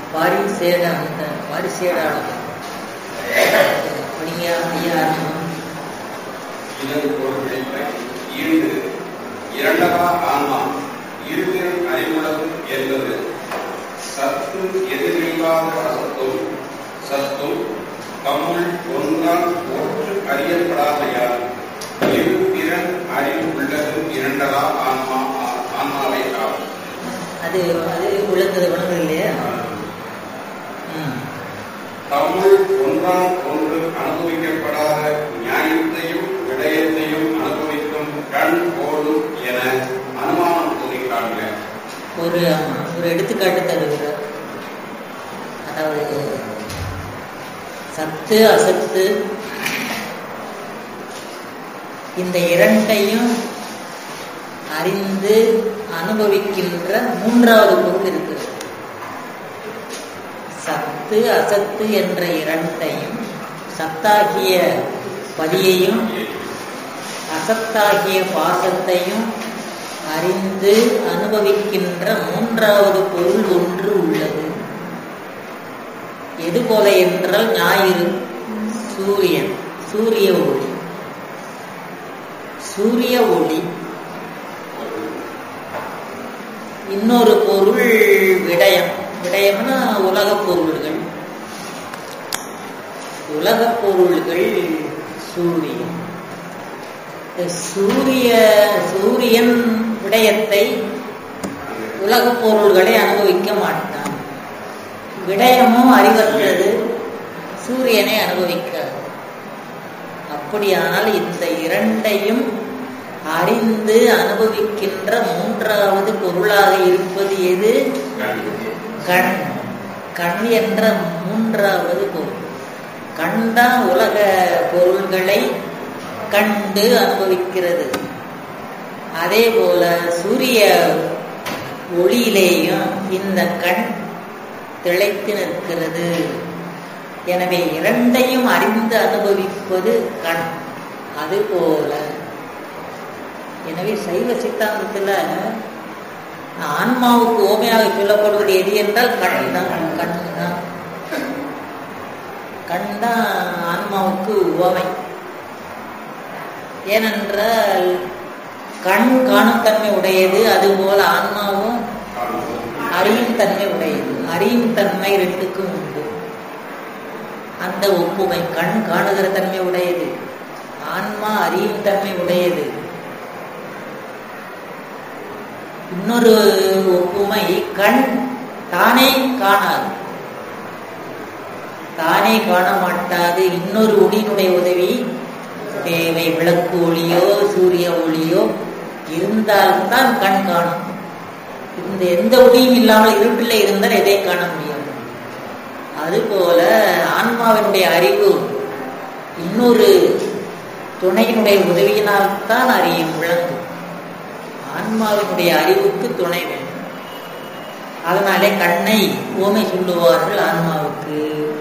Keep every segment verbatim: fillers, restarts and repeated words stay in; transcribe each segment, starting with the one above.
பாரிசேட அந்த பாரிசேடாளர் படிங்க ஐயா. ஈண்டு இரண்டவா ஆன்மா இருதிறன் அறிவுள்ளது என்பது சத்து எதிரில்லாத அசத்தும் சத்தும் தம்முள் ஒன்றால் ஒன்று அறியப்படாமையால் இருதிறன் அறிவு உள்ளது இரண்டவா ஆன்மா ஆன்மாவை ஆகும். அது அது உள்ளது வணங்குது இல்லையா? தம்முள் ஒன்றால் ஒன்று அனுபவிக்கப்படாத நியாயத்தையும் விடயத்தையும் அனுபவிக்கும் கண் போலும் என அனுமானம் கூறி காண்க. ஒரு ஒரு எடுத்துக்காட்டு தருகிறார். அதாவது சத்து அசத்து இந்த இரண்டையும் அறிந்து அனுபவிக்கின்ற மூன்றாவது பொருள் இருக்கிறது. சத்து அசத்து என்ற இரண்டையும், சத்தாகிய பதியையும் அசத்தாகிய பாசத்தையும் அறிந்து அனுபவிக்கின்ற மூன்றாவது பொருள் ஒன்று உள்ளது. எது போல என்றால் ஞாயிறு, சூரியன், சூரிய ஒளி. சூரிய ஒளி. இன்னொரு பொருள் விடயம். விடயம்னா உலகப் பொருள்கள். உலகப் பொருள்கள் சூரியன். சூரிய சூரியன் விடயத்தை உலகப் பொருள்களை அனுபவிக்க மாட்டான். விடயமும் அறிவற்றது, சூரியனை அனுபவிக்காது. அப்படியானால் இந்த இரண்டையும் அறிந்து அனுபவிக்கின்ற மூன்றாவது பொருளாக இருப்பது எது? கண். கண் என்ற மூன்றாவது பொருள். கண்தான் உலக பொருள்களை கண்டு அனுபவிக்கிறது. அதே போல சூரிய ஒளியிலேயும் இந்த கண் திளைத்து நிற்கிறது. எனவே இரண்டையும் அறிந்து அனுபவிப்பது கண். அதுபோல எனவே சைவ சித்தாந்தத்தில் ஆன்மாவுக்கு ஓமையாக சொல்லப்படுவது எது என்றால் கண் தான். கண் தான் கண் தான் ஆன்மாவுக்கு உவமை. ஏனென்றால் கண் காணும் தன்மை உடையது, அதுபோல ஆன்மாவும் அறியும் தன்மை உடையது. அறியும் தன்மை ரெண்டுக்கும் உண்டு அந்த ஒப்புமை. கண் காணுகிற தன்மை உடையது, ஆன்மா அறியும் தன்மை உடையது. இன்னொரு ஒப்புமை, கண் தானே காணாது, தானே காண மாட்டாது. இன்னொரு ஒளியினுடைய உதவி தேவை. விளக்கு ஒளியோ சூரிய ஒளியோ இருந்தால்தான் கண் காணும். இந்த எந்த ஒளியும் இல்லாமல் இருட்டில் இருந்தால் எதை காண முடியாது. அதுபோல ஆன்மாவினுடைய அறிவு இன்னொரு துணையினுடைய உதவியினால்தான் அறியும், விளங்கும். ஆன்மாவினுடைய அறிவுக்கு துணை வேண்டும். அதனாலே கண்ணை ஓமை சொல்லுவார்கள் ஆன்மாவுக்கு.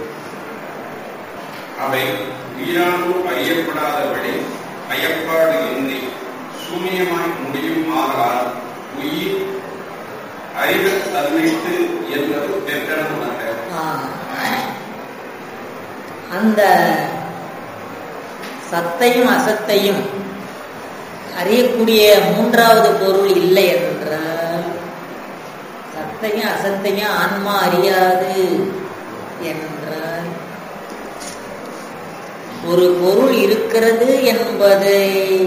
அவை உயிரானு அறியப்படாதபடி ஐயப்பாடு இன்றி சூன்யமாய் முடியும். ஆனால் உயிர் அறிவ தன்மைத்து என்பது பெற்றனமாக. அந்த சத்தையும் அசத்தையும் அறியக்கூடிய மூன்றாவது பொருள் இல்லை என்றால், சத்தையும் அசத்தையும் ஆன்மா அறியாது என்றால், ஒரு பொருள் இருக்கிறது என்பதை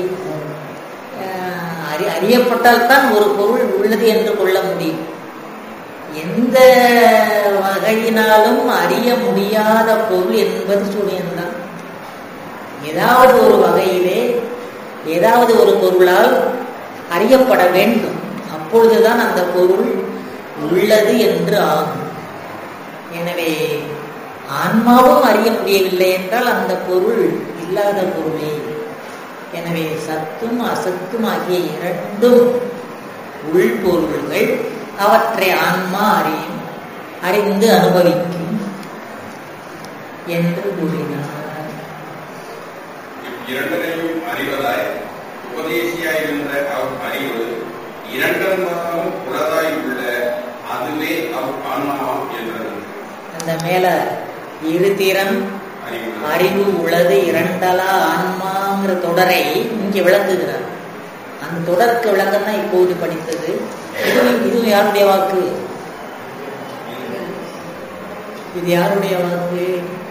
அறியப்பட்டால் தான் ஒரு பொருள் உள்ளது என்று கொள்ள முடியும். எந்த வகையினாலும் அறிய முடியாத பொருள் என்பது சூரியன்தான். ஏதாவது ஒரு வகையிலே ஏதாவது ஒரு பொருளால் அறியப்பட வேண்டும். அப்பொழுதுதான் அந்த பொருள் உள்ளது என்று ஆகும். எனவே ஆன்மாவும் அறிய முடியவில்லை என்றால் அந்த பொருள் இல்லாத பொருளே. எனவே சத்தும் அசத்தும் ஆகிய இரண்டும் உள்பொருள்கள். அவற்றை ஆன்மா அறியும், அறிந்து அனுபவிக்கும் என்று கூறினார். இரண்டரையும் அறிவதாய் உபதேசியாயிருந்த அவ் அறிவு இரண்டந்தாலும் புலதாய் உள்ள அதுவே அவ் ஆன்மாவாம் என்றது. அந்த மேல இருதிறன் அறிவு உளது இரண்டலா ஆன்மாங்கிற தொடரை இங்கே விளக்குகிறார். அந்த தொடருக்கு விளக்கம் தான் இப்போது படித்தது. இதுவும் இதுவும் யாருடைய வாக்கு? இது யாருடைய வாக்கு?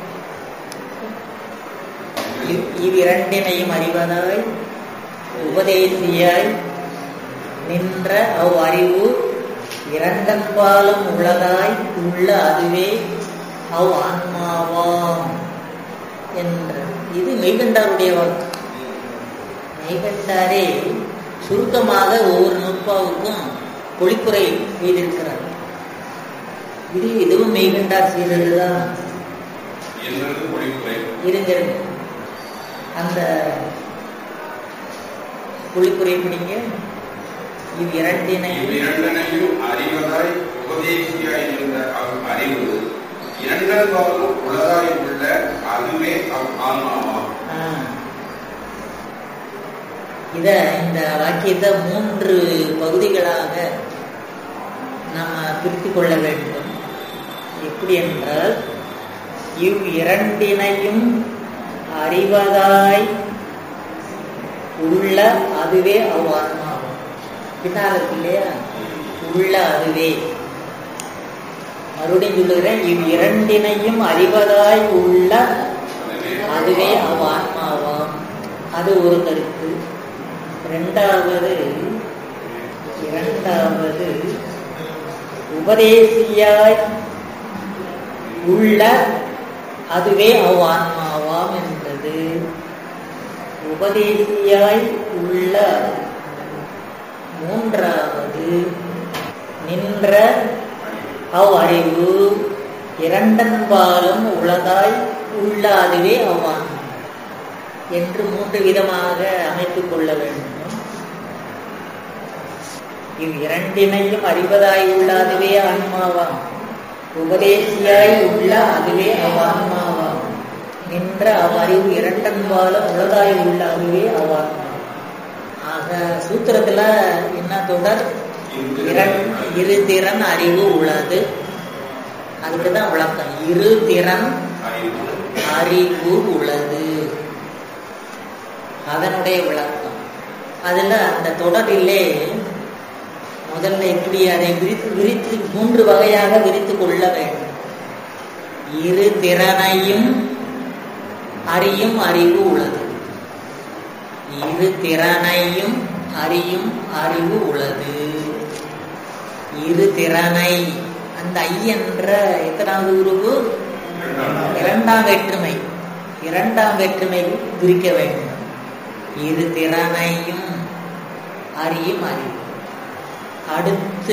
இது இரண்டினையும் அறிவதாய் உபதேசியாய் நின்ற அவ் அறிவு இரண்டன்பாலும் உள்ளதாய் உள்ள அதுவே அவ் ஆன்மாவாம் என்ற இது மெய்கண்டாருடைய வாக்கு. மெய்கண்டாரே சுருக்கமாக ஒவ்வொரு நூற்பாவுக்கும் பொழிப்புரை செய்திருக்கிறார். இது இதுவும் மெய்கண்டார் செய்ததுதான். இருங்கிறது அந்த பொழிப்புரை பிடிங்க. இது இரண்டினையும் இரண்டனையும் அறிவதாய் உபதேசியாய் நின்ற அறிவு இரண்டன்பாலும் உள்ளதாய் உள்ள அதுவே ஆன்மாவாம். இத இந்த வாக்கியத்தை மூன்று பகுதிகளாக நாம் பிரித்துக் கொள்ள வேண்டும். எப்படி என்றால், இவ் இரண்டினையும் அறிவதாய் உள்ள அதுவே அவ் ஆன்மாவாம். பின்னால இல்லையா, உள்ள அதுவே. மறுபடியும் சொல்லுகிறேன், இவ் இரண்டினையும் அறிவதாய் உள்ள அதுவே அவ் ஆன்மாவாம். அது ஒரு கருத்து. இரண்டாவது இரண்டாவது உபதேசியாய் உள்ள அதுவே அவ் ஆன்மாவாம் என்பது. உபதேசியாய் உள்ள. மூன்றாவது நின்ற அவ் அறிவு இரண்டன்பாலும் உளதாய் உள்ள அதுவே அவ் ஆன்மா என்று மூன்று விதமாக அமைத்துக் கொள்ள வேண்டும். இவ் இரண்டினையும் அறிவதாய் உள்ள அதுவே ஆன்மாவாம். உபதேசியாய் உள்ள அதுவே அவ் ஆன்மாவாம். நின்ற அவ் அறிவு இரண்டன்பாலும் உளதாய் உள்ள அதுவே அவ் ஆன்மா. ஆக சூத்திரத்துல என்ன தொடர்? இரு திறன் அறிவு உள்ளது. அதுக்குதான் விளக்கம். இரு திறன் அறிவு உள்ளது, அதனுடைய விளக்கம். அதுல அந்த தொடரிலே முதல்ல எப்படி அதை விரித்து விரித்து மூன்று வகையாக விரித்து கொள்ள வேண்டும். இரு திறனையும் அறியும் அறிவு உள்ளது. இரு திறனையும் அறியும் அறிவு உள்ளது. இரு திறனை, அந்த ஐ என்ற எத்தனாவது உருவு? இரண்டாம் வேற்றுமை. இரண்டாம் வேற்றுமை பிரிக்க வேண்டும். இரு திறனையும் அறியும் அறிவு. அடுத்து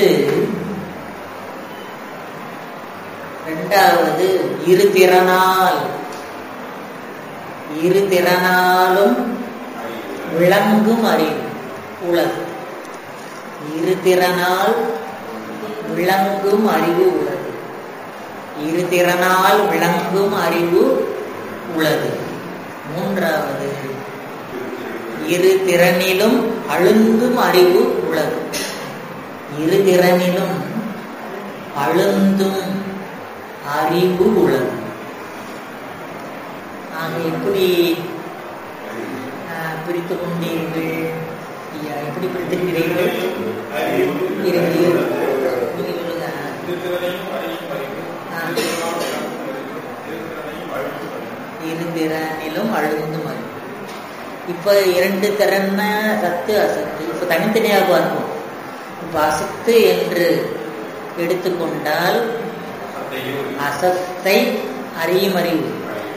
இரண்டாவது இரு திறனால். இரு திறனாலும் விளங்கும் அறிவு உள்ளது. இரு திறனால் விளங்கும் அறிவு உள்ளது. இரு திறனால் விளங்கும் அறிவு உள்ளது. மூன்றாவது இரு திறனிலும் அழுந்தும் அறிவு உள்ளது. இரு திறனிலும் அழுந்தும் அறிவு உள்ளது. ஆக எப்படி பிரித்து கொண்டீர்கள்? எப்படி பிரித்திருக்கிறீர்கள்? இரு திறனிலும் அழுந்தும் அறிவு. இப்ப இரண்டு திறன சத்து அசத்து. இப்ப தனித்தனியாக பார்ப்போம். இப்ப அசத்து என்று எடுத்துக்கொண்டால் அசத்தை அறியும் அறிவு.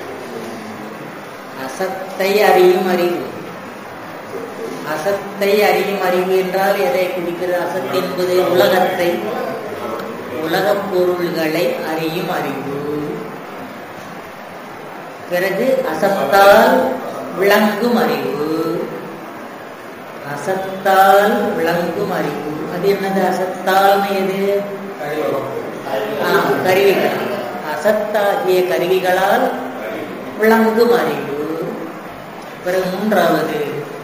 அசத்தை அறியும் அறிவு. அசத்தை அறியும் அறிவு என்றால் எதை குறிக்கிறது? அசத்து என்பது உலகத்தை, உலகப் பொருள்களை அறியும் அறிவு. பிறகு அசத்தால் விளங்கும் அறிவு. அசத்தால் விளங்கும் அறிவு. அது என்னது? அசத்தால் எது? கருவிகள். அசத்தாகிய கருவிகளால் விளங்கும் அறிவு. பிறகு மூன்றாவது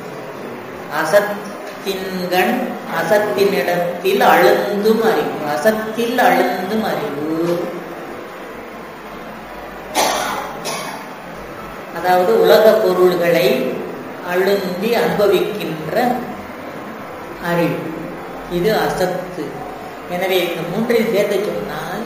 அசத்தின்கண் அசத்தினிடத்தில் அழுந்தும் அறிவு. அசத்தில் அழுந்தும் அறிவு. அதாவது உலக பொருள்களை அழுந்தி அனுபவிக்கின்ற அறிவு, இது அசத்து. எனவே இந்த மூன்றையும் சேர்த்து சொன்னால்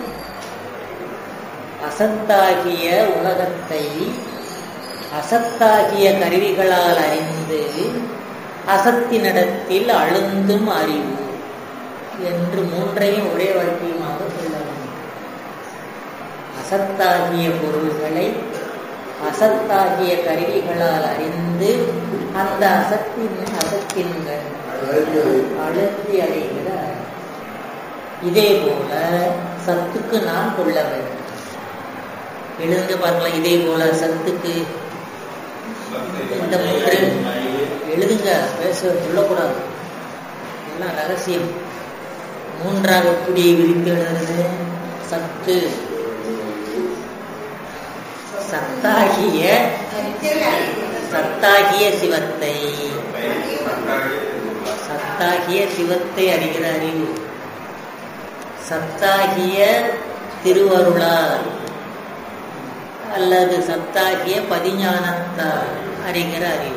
அசத்தாகிய உலகத்தை அசத்தாகிய கருவிகளால் அறிந்து அசத்தினிடத்தில் அழுந்தும் அறிவு என்று மூன்றையும் ஒரே வாக்கியமாக சொல்ல வேண்டும். அசத்தாகிய பொருள்களை அசத்தாகிய கருவிகளால் அறிந்து அந்த அசத்தின் அசத்தின்கள் அழுந்தி அறிகிற இதே போல சத்துக்கு நாம் கொள்ள வேண்டும். எழுந்து பார்க்கலாம். இதே போல சத்துக்கு இந்த மூன்று எழுதுங்க, பேச சொல்லக்கூடாது, எல்லாம் ரகசியம். மூன்றாக எப்படி விரித்து எழுதுறது? சத்து சத்தாகிய சத்தாகிய சிவத்தை சத்தாகிய சிவத்தை அறிகிற அறிவு, சத்தாகிய திருவருளால் அல்லது சத்தாகிய பதிஞானத்தால் அறிகிற அறிவு.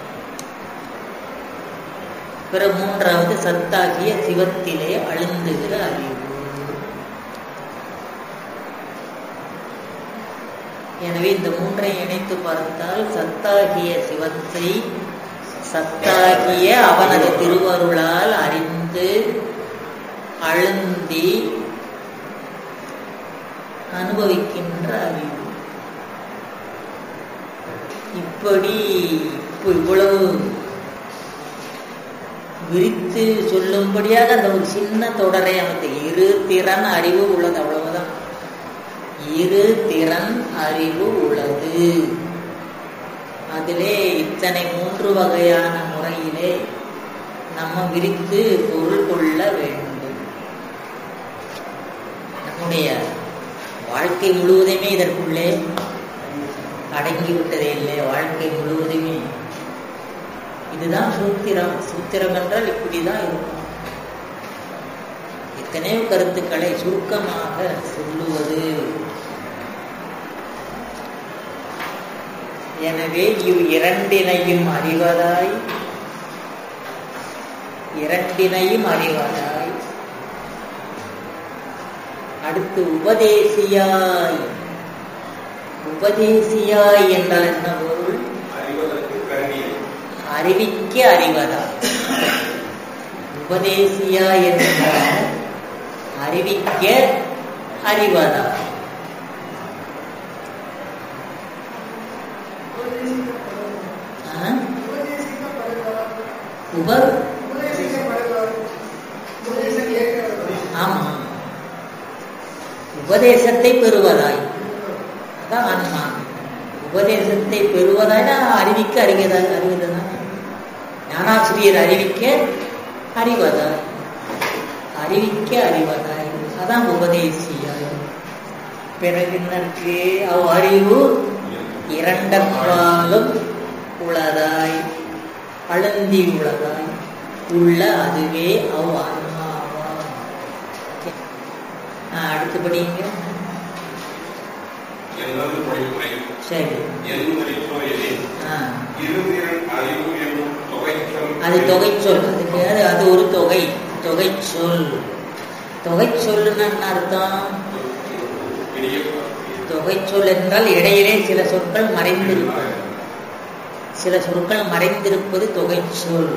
பிற மூன்றாவது சத்தாகிய சிவத்திலே அழுந்துகிற அறிவு. எனவே இந்த மூன்றை இணைத்து பார்த்தால் சத்தாகிய சிவத்தை சத்தாகிய அவனது திருவருளால் அறிந்து அழுந்தி அனுபவிக்கின்ற அறிவு. இப்படி இவ்வளவு விரித்து சொல்லும்படியாக அந்த ஒரு சின்ன தொடரை அமைத்து இரு திறன் அறிவு உள்ளது, அவ்வளவுதான். இரு திறன் அறிவு உள்ளது. அதிலே இத்தனை மூன்று வகையான முறையிலே நம்ம விரித்து பொருள் கொள்ள வேண்டும். நம்முடைய வாழ்க்கை முழுவதுமே இதற்குள்ளே அடங்கிவிட்டதே இல்லை. வாழ்க்கை முழுவதுமே இதுதான் சூத்திரம். சூத்திரம் என்றால் இப்படிதான் இருக்கும். எத்தனையோ கருத்துக்களை சுருக்கமாக சொல்லுவது. எனவே இவ் இரண்டினையும் அறிவதாய் இரண்டினையும் அறிவதாய் அடுத்து உபதேசியாய். உபதேசியாய் என்றால் என்ன பொருள்? அறிவிக்க அறிவதாய். உபதேசியாய் என்றால் அறிவிக்க அறிவதாய். உப ஆமா, உபதேசத்தை பெறுவதாய். அதான் ஆன்மா. உபதேசத்தை பெறுவதாய் அறிவிக்க அறிவதாய். அறிவதுதான் ஞானாசிரியர் அறிவிக்க அறிவதாய். அறிவிக்க அறிவதாய் அதான் உபதேசியாய். பிறகு நற்கு அவ் அறிவு இரண்டற்பாலும் உளதாய் அழுந்தி உளதாய் உள்ள அதுவே அவ் ஆன்மாவா. அடுத்தபடிங்க சரி. அது தொகை சொல். அதுக்கு அது ஒரு தொகை தொகை சொல். தொகை சொல்லுன்னு என்ன அர்த்தம்? தொகை சொல் என்றால் இடையிலே சில சொற்கள் மறைந்திருப்பது. சில சொற்கள் மறைந்திருப்பது தொகை சொல்.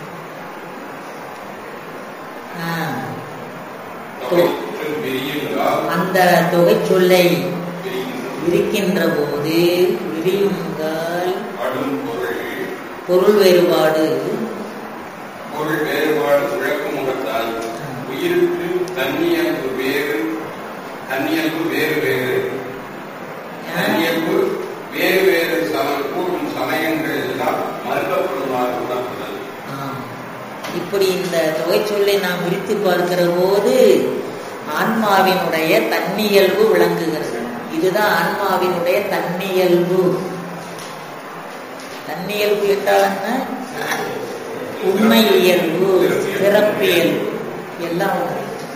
அந்த தொகை சொல்லை இருக்கின்ற போது விரியுங்கால் பொருள் வேறுபாடு பொருள் வேறுபாடு விளக்கமுகத்தால் உயிருக்கு தன்னியல்பு வேறு தன்னியல்பு வேறு வேறு தன்னியல்பு வேறு வேறு கூறும் சமயங்கள் எல்லாம் மறுக்கப்படுமாறு உணர்த்துதல். இப்படி இந்த தொகை சொல்லை நாம் விரித்து பார்க்கிற போது ஆன்மாவினுடைய தன்னியல்பு விளங்குகிறது. இதுதான் ஆன்மாவினுடைய தன்னியல்பு. தன்னியல்பு என்றால் என்ன? உண்மை இயல்பு, சிறப்பியல்பு எல்லாம்.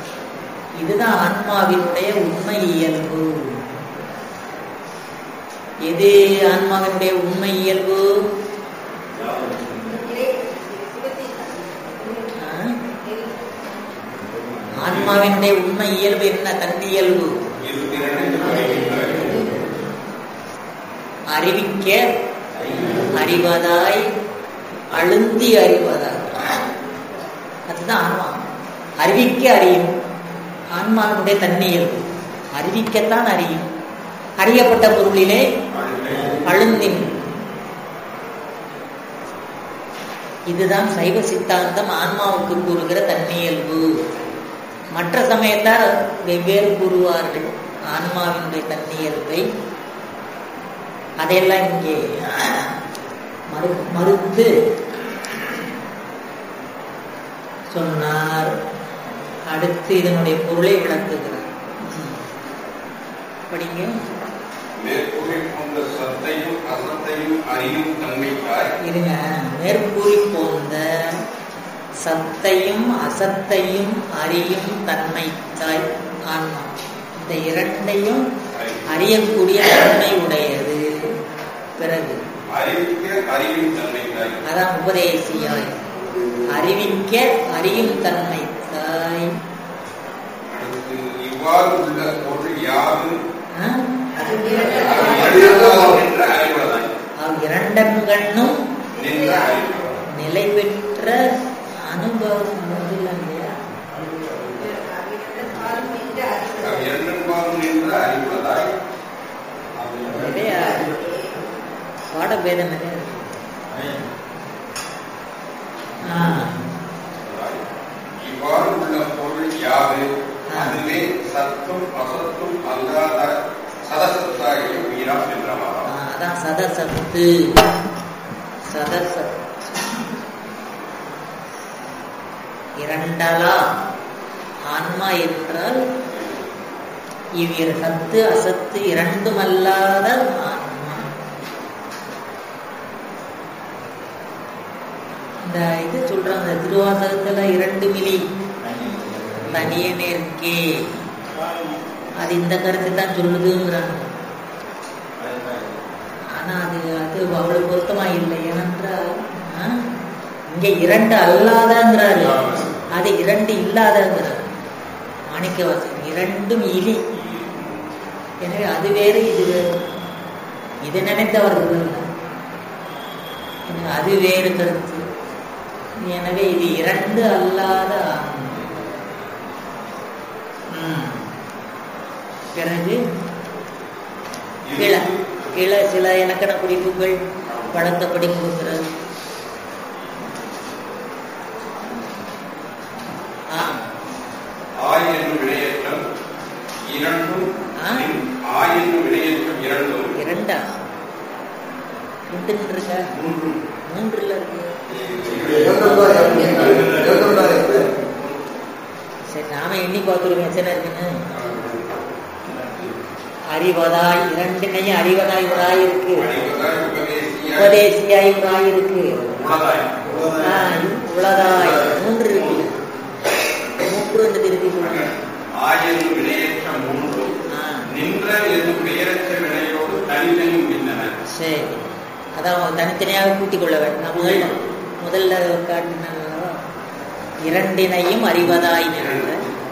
இதுதான் ஆன்மாவினுடைய உண்மை இயல்பு. எது ஆன்மாவினுடைய உண்மை இயல்பு? ஆன்மாவினுடைய உண்மை இயல்பு என்ன? தன்னியல்பு. அறிவிக்க அறிவதாய் அழுந்தி அறிவதாய், அதுதான் ஆன்மா. அறிவிக்க அறியும் ஆன்மாவினுடைய தன்னியல்பு. அறிவிக்கத்தான் அறியும். அறியப்பட்ட பொருளிலே அழுந்தின். இதுதான் சைவ சித்தாந்தம் ஆன்மாவுக்கு கூறுகிற தன்னியல்பு. மற்ற சமயத்தார் வெவ்வேறு கூறுவார்கள் ஆன்மாவினுடைய தன்னியல்பை. அதையெல்லாம் இங்கே மறு மறுத்து சொன்னார். அடுத்து இதனுடைய பொருளை விளக்குகிறார். படிங்க. மேற்கூறி போன்ற சத்தையும் அசத்தையும் அறியும் தன்மைக்காய் இருங்க. மேற்கூறி போன்ற சத்தையும் அசத்தையும் அறியும் தன்மைக்காய் ஆன்மா இந்த இரண்டையும் அறியக்கூடிய தன்மை உடையது. பிறகு அறிவிக்க அறியும் தன்மைக்காய், அதான் உபதேசியாய். அறிவிக்க அறியும் தன்மைக்காய். இவ்வாறு உள்ள பொருள் யாது இரண்டன்கண்ணும் நிலை பெற்ற அனுபவம் பாட பேதம் நிறைய. இவ்வாறு உள்ள பொருள் யாது அதுவே சத்தும் அசத்தும் அல்லாத சதசத்தாகிய உயிராம் என்றார். அதான் சதசத்து. சதசத் இரண்டலா ஆன்மா என்றால் இவ்விரு சத்து அசத்து இரண்டும் அல்லாத ஆன்மா. இந்த இது சொல்றாங்க திருவாசகத்துல இரண்டு மிலி தனியனே இருக்கே, அது இந்த கருத்து தான் சொல்லுதுங்கிறாங்க. ஆனா அது அது அவ்வளவு பொருத்தமா இல்லை. ஏனென்றால் இங்க இரண்டு அல்லாதங்கிறாரு, அது இரண்டு இல்லாதங்கிறார் மாணிக்கவாசகர். இரண்டும் இலி. எனவே அது வேறு இது வேறு. இது நினைத்தவர்கள் அது வேறு கருத்து. எனவே இது இரண்டு அல்லாத ஆன்மா. பிறகு கிள கிள சில இலக்கண குறிப்புகள் பழக்கப்படி கொடுக்கிறது. இரண்டா மூன்று இருக்கா? மூன்றுல இருக்கு. சரி, நாம எண்ணி பார்த்துருக்கோம் எத்தனை இருக்குன்னு. அறிவதாய் இரண்டினையும் அறிவதாய் ஒரு ஆய் இருக்கு, உபதேசியாய் ஒரு ஆய் இருக்கு, உலதாய் மூன்று இருக்கு. மூன்று என்று திருப்பி சொல்லுங்க. சரி, அதான் தனித்தனியாக கூட்டிக் கொள்ள வேண்டும். முதல்ல முதல்ல காட்டின இரண்டினையும் அறிவதாய் நின்ற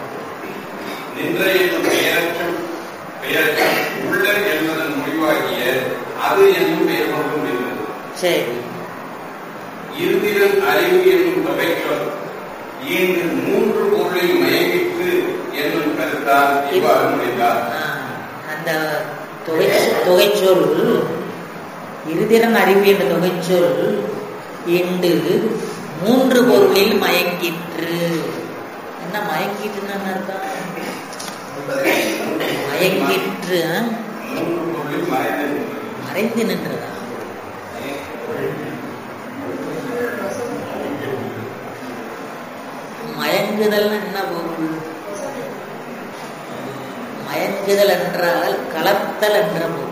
சரி. இருதிறன் அறிவு என்னும் தொகைச்சொல் இன்று மூன்று பொருளை மயங்கிற்று என்னும் கருத்தால் இவ்வாறு முடிந்தார். அந்த தொகை தொகைச்சொல் இருதிறன் அறிவு என்ற தொகைச்சொல் இன்று மூன்று பொருளில் மயங்கிற்று. என்ன மயங்கிட்டுன்னு என்ன அர்த்தம்? மயங்கிற்று மறைந்து நின்றதா? மயங்குதல் என்ன பொருள்? மயங்குதல் என்றால் கலத்தல் என்ற பொருள்.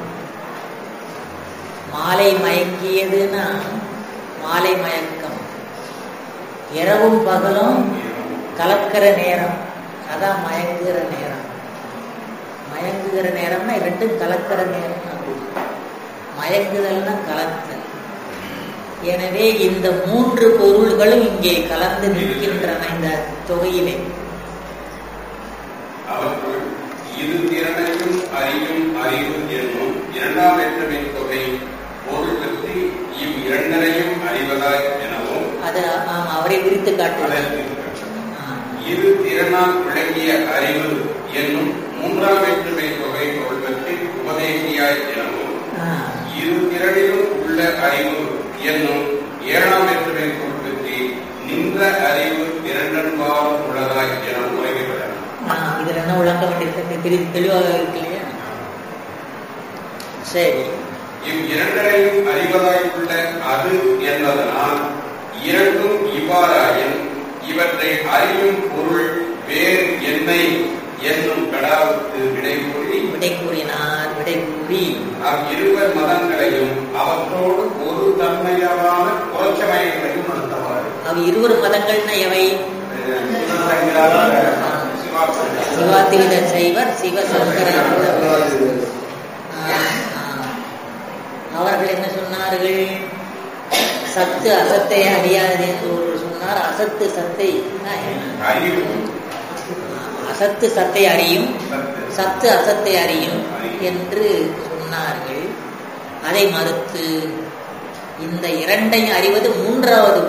மாலை மயங்கியதுன்னா மாலை மயக்கம். இரவும் பகலும் கலக்கிற நேரம், அதான் மயங்குகிற நேரம். மயங்குகிற நேரம்னா இரண்டும் கலக்கிற நேரம். மயங்குதல்னா கலத்தல். எனவே இந்த மூன்று பொருள்களும் இங்கே கலந்து நிற்கின்றன இந்த தொகையிலே. அவற்றுள் இரு திறனையும் அறியும் அறிவு என்னும் இரண்டாம் வேற்றுமை தொகை பொருள் பற்றி இவ் இரண்டரையும் அறிவதாய் எனவும் அது அவரை விரித்து காட்டுவார். இரு திறனால் விளங்கிய அறிவு என்னும் மூன்றாம் வேற்றுமை தொகை பொருள் பற்றி உபதேசியாய் எனவும் இரு திறனிலும் உள்ள அறிவு என்னும் ஏழாம் வேற்றுமை பொருள் பற்றி நின்ற அறிவு இரண்டன்பால் உள்ளதாய் எனவும் உரைக்கப்படலாம். இதுல என்ன விளக்க வேண்டியது தெளிவாக இருக்கு இல்லையா? சரி, இவ் இரண்டரையும் அறிவதாய் உள்ள அது என்பதனால் இரண்டும் இவ்வாறாயின் இவற்றை அறியும் பொருள் வேறு என்னை என்னும் கடாவுக்கு விடை கூறி விடை கூறினார். விடை கூறி அவ் இருவர் மதங்களையும் அவற்றோடு ஒரு தன்மையான புறச்சமயங்களையும் நடத்தவாறு. அவ் இருவர் மதங்கள்னா எவை? சிவாத்வைத சைவர், சிவசங்கரர். அவர்கள் என்ன சொன்னார்கள்? சத்து அசத்தை அறியாது என்று ஒருவர் சொன்னார். அசத்து சத்தை அசத்து சத்தை அறியும், சத்து அசத்தை அறியும் என்று சொன்னார்கள். அதை மறுத்து இந்த இரண்டையும் அறிவது மூன்றாவது.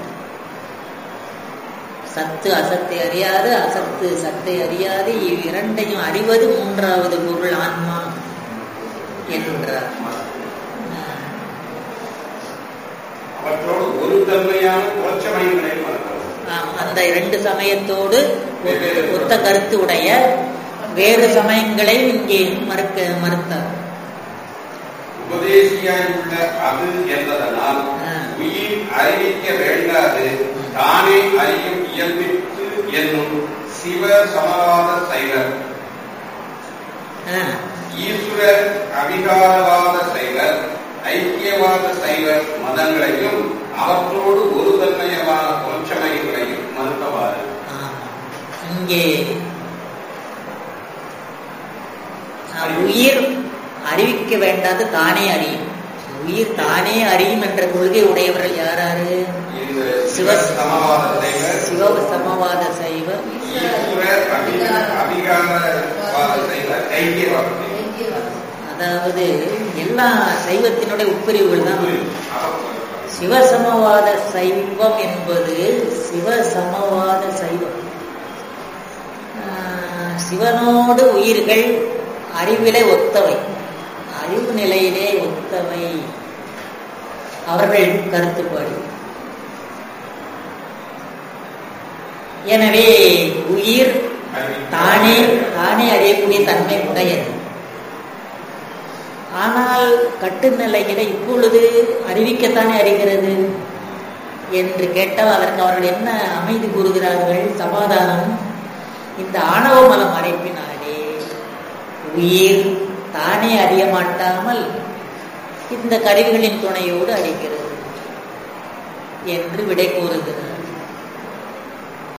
சத்து அசத்தை அறியாது, அசத்து சத்தை அறியாது, இவ்விரண்டையும் அறிவது மூன்றாவது பொருள் ஆன்மா என்றார். ஒரு தன்மையான அந்த இரண்டு சமயத்தோடு ஒத்த கருத்து உடைய வேறு சமயங்களை இங்கே மறுக்க மறுத்தார். உபதேசியாய் உள்ள அது என்பதனால் உயிர் அறிவிக்க வேண்டாது தானே அறியும் இயல்பிற்கு என்னும் சிவ சமவாத சைவர், ஈஸ்வர அவிகாரவாத சைவர், ஐக்கியவாத சைவர் மதங்களையும் அவற்றோடு ஒரு தன்மையமான பொற்சமயங்களையும் மறுத்தவாறு. இங்கே உயிர் அறிவிக்க வேண்டாது தானே அறியும், உயிர் தானே அறியும் என்ற கொள்கை உடையவர்கள் யாராரு? சிவ சமவாத சைவர், சிவ சமவாத சைவர், அதாவது எல்லா சைவத்தினுடைய உட்பிரிவுகள் தான். சிவசமவாத சைவம் என்பது சிவசமவாத சைவம். சிவனோடு உயிர்கள் அறிவிலே ஒத்தவை, அறிவு நிலையிலே ஒத்தவை அவர்கள் கருத்துப்பாடு. எனவே உயிர் தானே தானே அறியக்கூடிய தன்மை உடையது. ஆனால் கட்டுநிலையில இப்பொழுது அறிவிக்கத்தானே அறிகிறது என்று கேட்டால் அதற்கு அவர்கள் என்ன அமைதி கூறுகிறார்கள்? சமாதானம், இந்த ஆணவ மலம் அடைப்பினாலே உயிர் தானே அறிய மாட்டாமல் இந்த கருவிகளின் துணையோடு அறிகிறது என்று விடை கூறுகிறார்.